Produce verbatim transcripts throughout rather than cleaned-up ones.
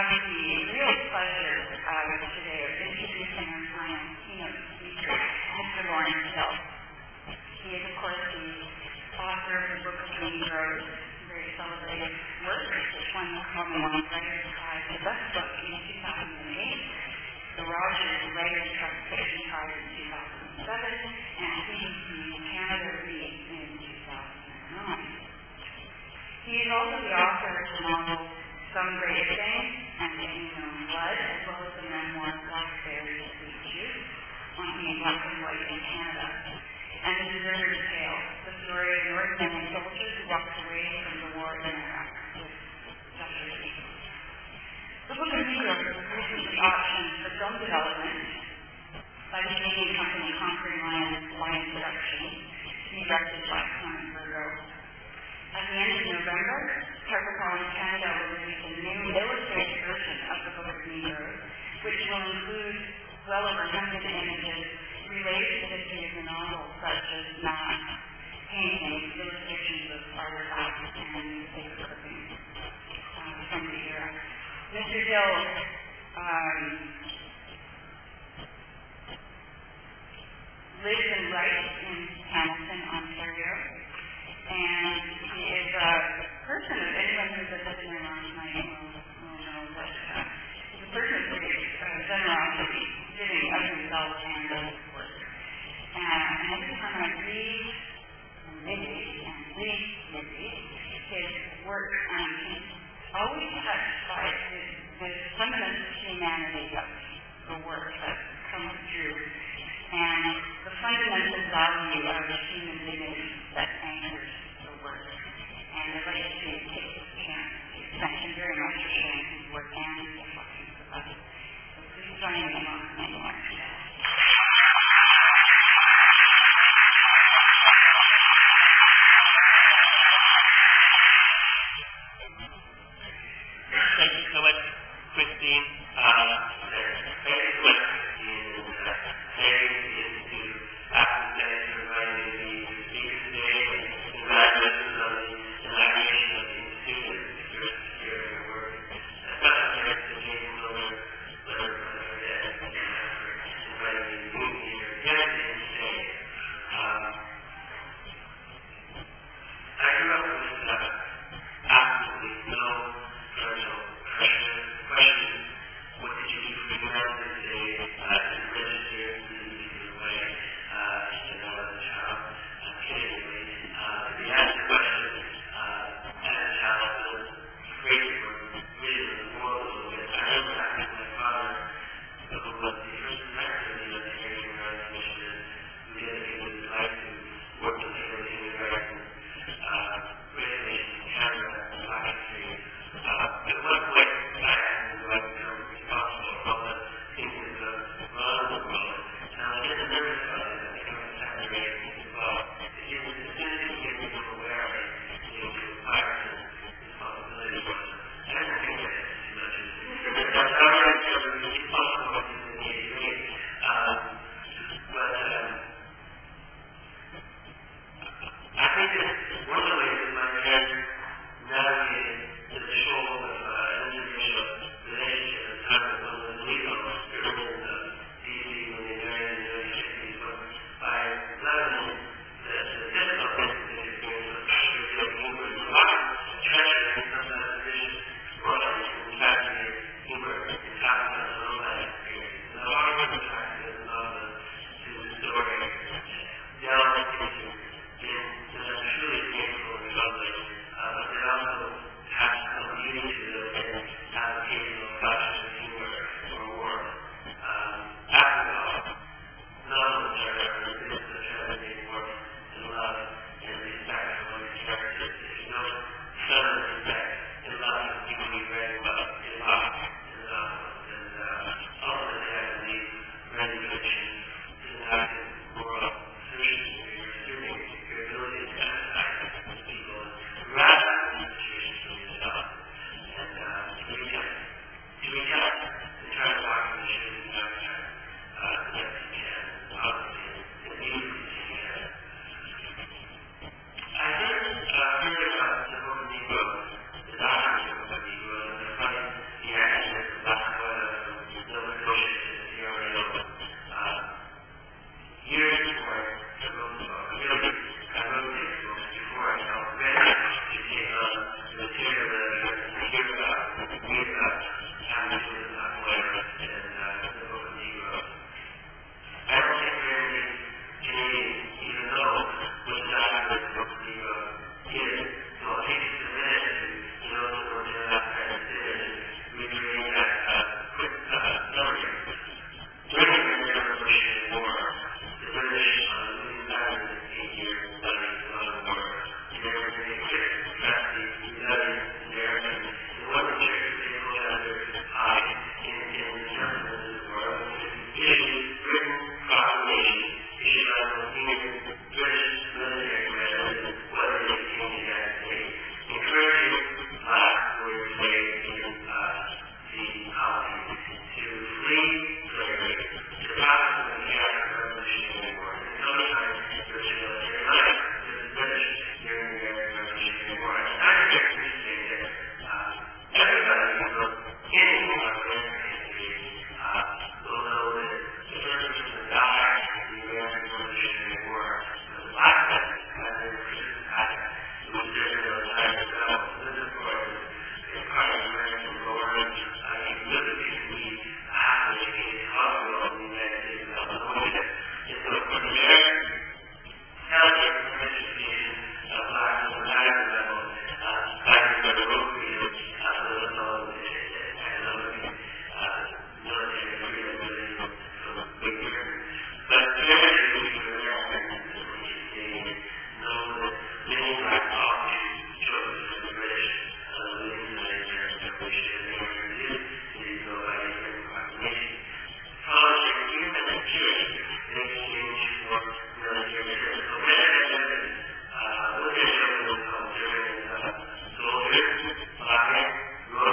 have the real pleasure uh, today of introducing our final keynote speaker, Mister Lawrence Hill. He is, of course, the author of the Book of Green Groves, a very celebrated work, which won the Commonwealth Writers' Prize, the best book in two thousand eight, the Rogers Writers' Trust Fiction Prize in two thousand seven, and C B C Canada Read in two thousand nine. He is also the author of the novel Some Great Thing and Taking Your Own Blood, as well as the memoir Blackberry Sweet Juice, on being black and white in Canada, and The Deserter's Tale, the story of North Vietnamese soldiers who walked away from the war in Iraq with jeopardy. The Book of Negroes was recently optioned for film development by the Canadian company Conquering Lion, Lion Productions, to be directed by Simon Virgo. At the end of November, HarperCollins Canada will release a new illustrated version of the Book of Negroes, which will include well over one hundred images related to the history of the novel, such as maps, paintings, illustrations of artifacts, and newspaper clippings uh, from the era. Mister Hill um, lives and writes in Hamilton, Ontario, and he is a person, if anyone who's a listener on tonight will, will know that uh, he's a person of great uh, generosity, giving of himself and of his work. And every time I read and read and read and read his work, I'm always touched by the, the fundamental humanity of the work that comes through, and the fundamental value of the human dignity that anchors the work. And I'd like to take this chance to thank him very much for sharing his work and his reflections with us. So please join me in welcoming Lawrence Hill. Thank you so much, Christine. Uh, thank you so much, Christine, and uh, thank you to the Institute Academics for inviting me to be your speaker today, and congratulations on the inauguration of the Institute and your your work. Special thanks to James Miller, Leonard Bernadette, and for inviting me to be your guest today. Um, I grew up with uh, absolutely no parental pressure. The question is, what did you do for your family today?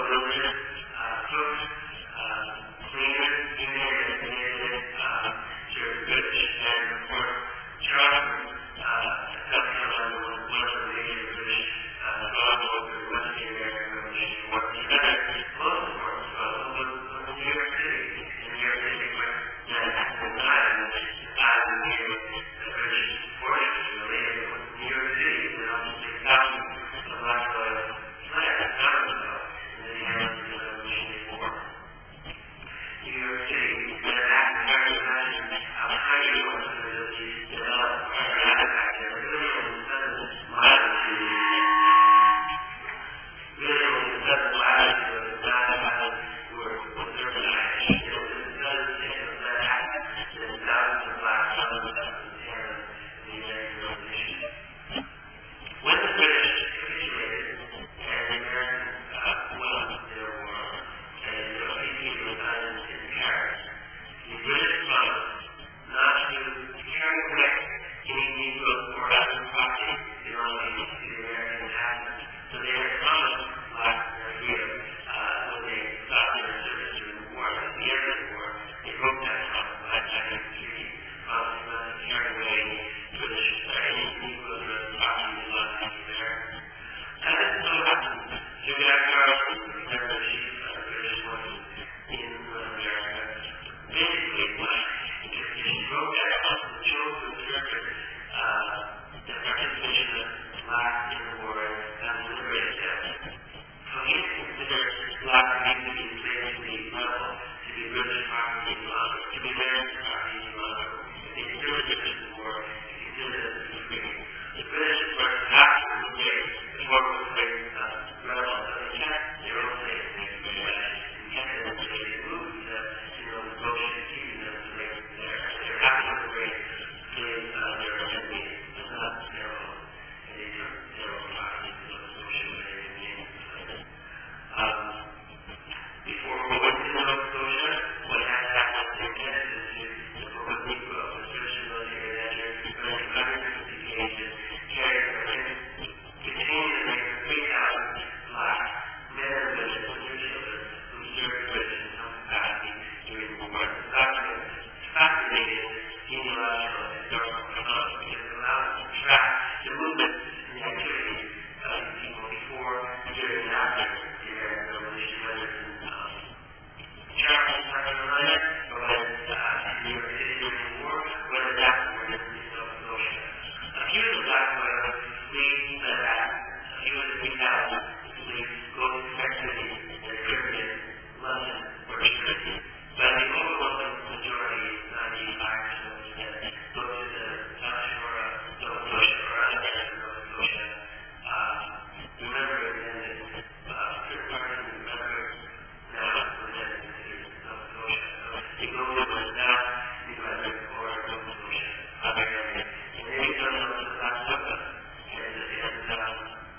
builders, uh, cooks, uh, cleaners, you name it, they did it, uh, served British, and of course, Charleston, uh, South Carolina was one of the major British, uh, strongholds in the Western American Revolutionary War. The other most important stronghold was, was New York City. In New York City, where that at the time, the time of the year, the British forces were later in New York City, and obviously thousands of black oil fled out of the in the hands of the Revolutionary War. New York City, where that American imagine how tiny it was for the developed traffic back there, really only seven miles to really only seven miles to the nine miles were was urbanized. It was in the southern state of Manhattan, and thousands of black thousands of the the American Revolution. When the British capitulated and the Americans uh, won their war, and the peace was signed in Paris, the British promised not to carry away any Negroes or other property belonging to the American inhabitants. So they had promised black their freedom uh, when they stopped their service during the war. At the end of the war, they broke that promise by signing the treaty, promising not to carry away any British or any Negroes or other property belonging to the Americans. And this so happened to Jack Carlson, the American chief of the British forces in North America. Basically, what he wrote that out and chose to interpret uh, the participation of blacks in the war and liberated them. So he considered blacks to be enslaved to be rebel, to be British property belonging, to be American property belonging. They still resisted the war and considered it to be free. The British, of course, after the day, the war was great uh, rebels, so they kept their own slaves in the U S and kept them until they moved to, you know, the Goshen, keeping them slaves there. They're happy to bring slaves uh, their enemies, but not their own. And they took their own property to the Goshen where they remained slaves. Um, before we went to Nova Scotia, what had happened in Canada is the Book of Negro, the British military measure, running one hundred fifty pages, carried contained and like three thousand black men and women and their children who served Britain in some capacity during the war. The document is fascinating genealogical and historical chronology because it allows us to track the movements and the activities of these people before, during, and after the American Revolution, whether it's in um, Charleston, South Carolina, or whether it's uh, New York City during the war, whether it's afterward in Nova Scotia. A few of the black oil flees that happened, a few of the three thousand flees go to Texas, the Caribbean, London, or Jersey. But the overwhelming majority, ninety-five percent, go to the South Shore of Nova Scotia or other areas of Nova Scotia. Uh, remember again that uh, Chris Martin, remember now presented to Nova Scotia. So they go to the South, New Brunswick, or Nova Scotia, other areas. And then they come up to Alaska, and, and um,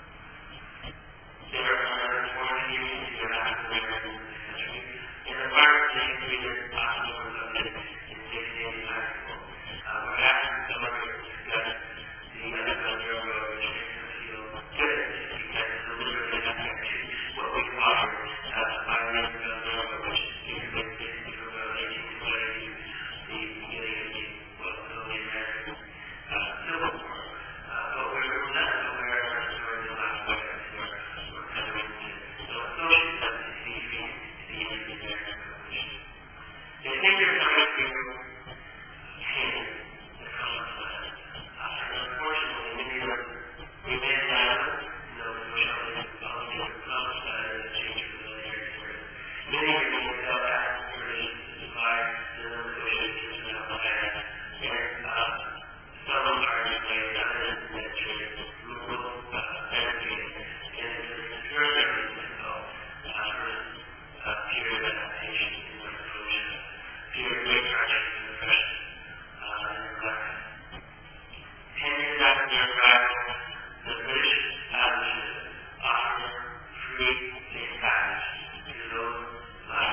there are foreign communities that are African American in this country. And the farmers they created possible for them in sixteen eighty-five. Uh, we're asking some of you to discuss the Underground Railroad, which makes us feel good because it's literally nothing to what we offer uh, by the Underground Railroad, which is basically from about eighteen twenty to the beginning of the, well, the American uh, Civil War. Uh, but we're not aware of our story the last way we're, we're coming into. So social justice seems to be the end of the American Revolution. They think you're coming to Canaan, the promised land. Uh, and unfortunately, many of them remain silent. No, no shouting about the promised land and the change of the military service. Many remain without active permission to survive the Nova Scotia to the land. And uh, some are enslaved, others that trade rural uh, energy, and it's very, very difficult uh, for uh, period of adaptation in Nova Scotia, period of great hardship and depression uh, and neglect. Ten years after their arrival, the British abolitionists offered free safe passage to those black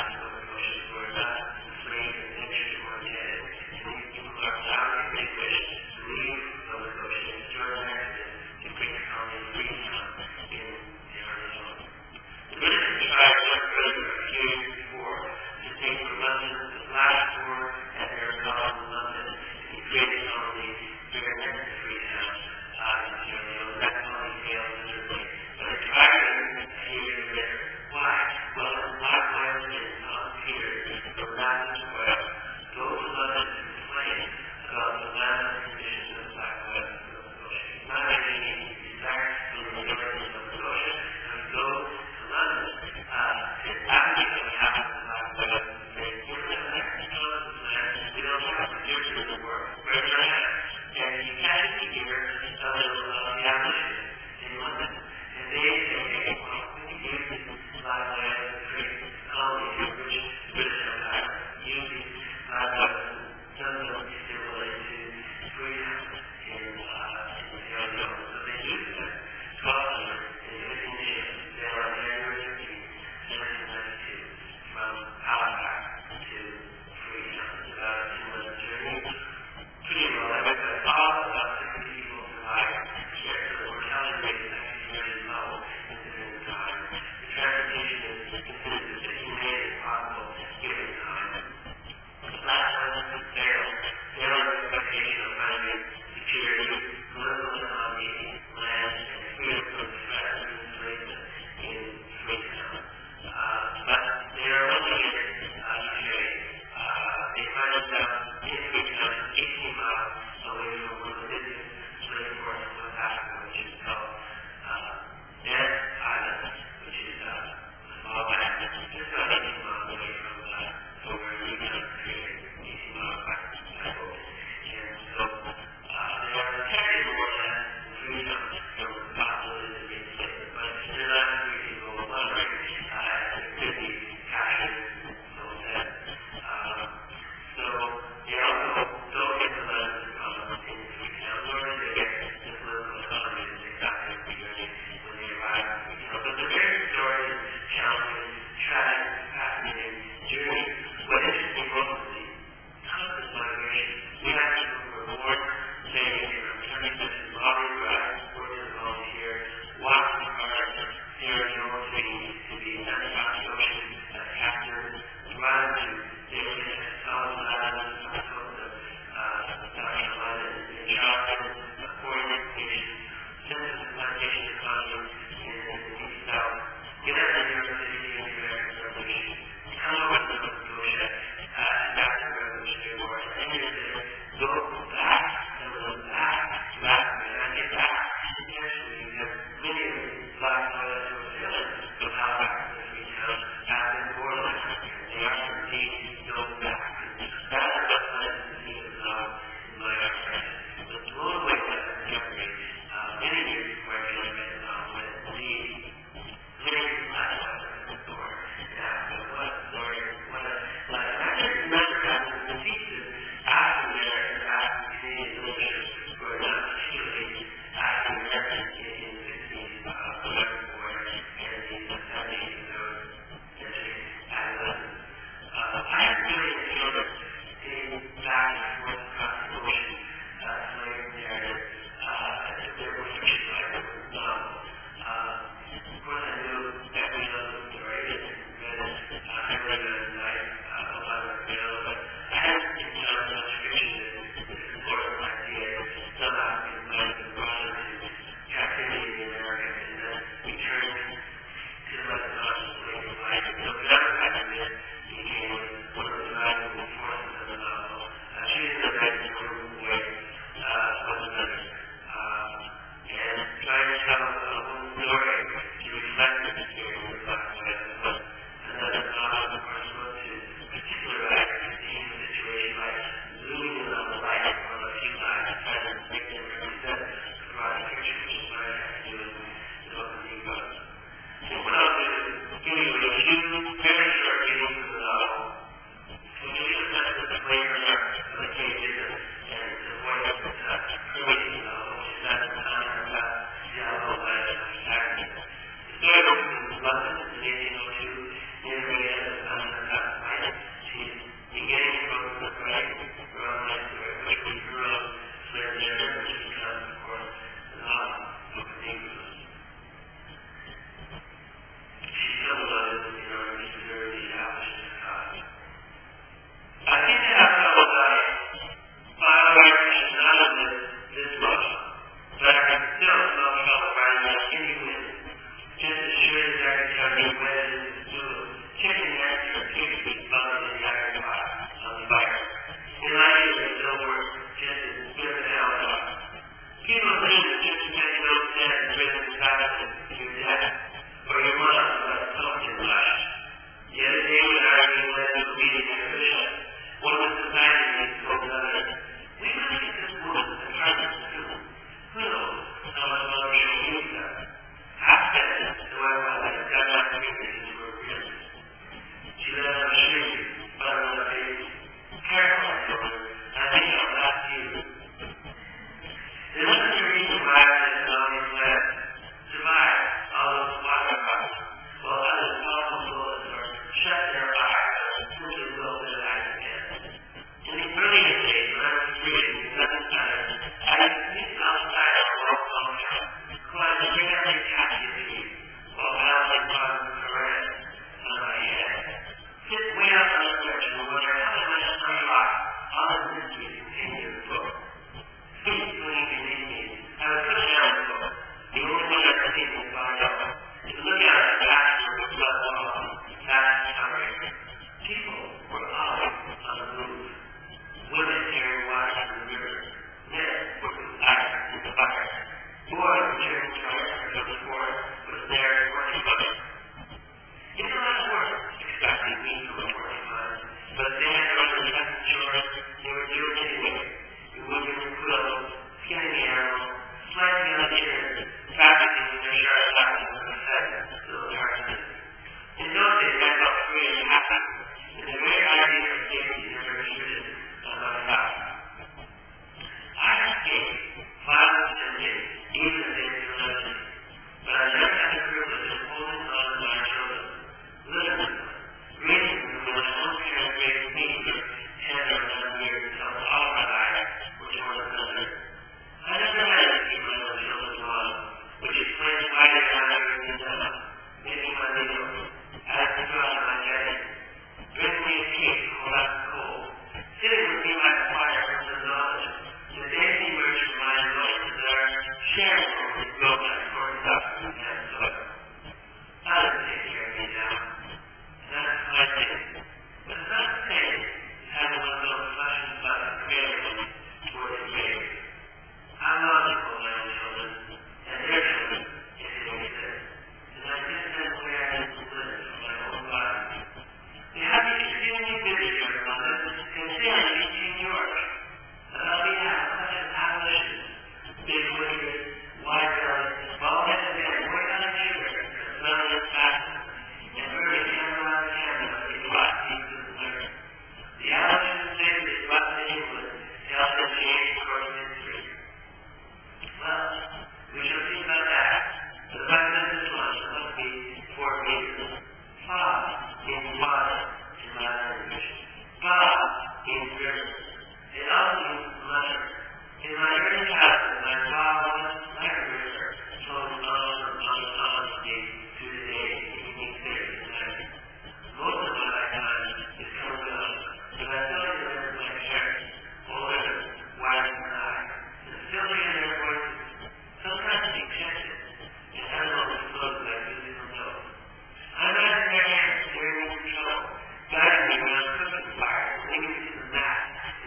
being driven. It also matters. In my early childhood, my father was like a river flowing on and on and on to the day he meets there in life. Most of my lifetime is coming up, but I still remember my parents, older, wise and eyes, and still hear their voices, sometimes dejected, and I don't know clothes like musical notes. I'm not there steering me control, guiding me when I'm cooking fire, leading me to the mat,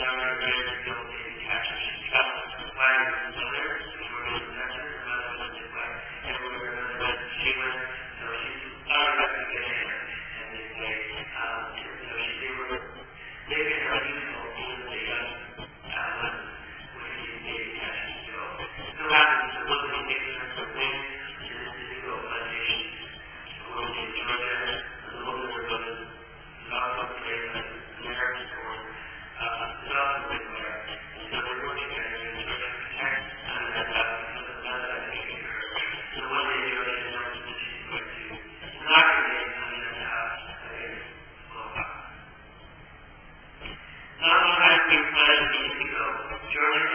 our very skilled baby catchers. Flag is still there, she's working with the center, another one is flag. And we're going to let she went, so she's already to get in there. And they say, um, so she's able to make it her useful in the young uh, with these baby catchers. So, so what happens is one of the things that are things is this indigo plantation. We're going to enjoy there, and the woman we're going to knock up the place like American corn, uh, not the way there. So we're going to get it and try to protect and that's how that's taking her. So one day you're going to know that she's going to inoculate and then have a blow up. Not only have we planned the indigo, Georgia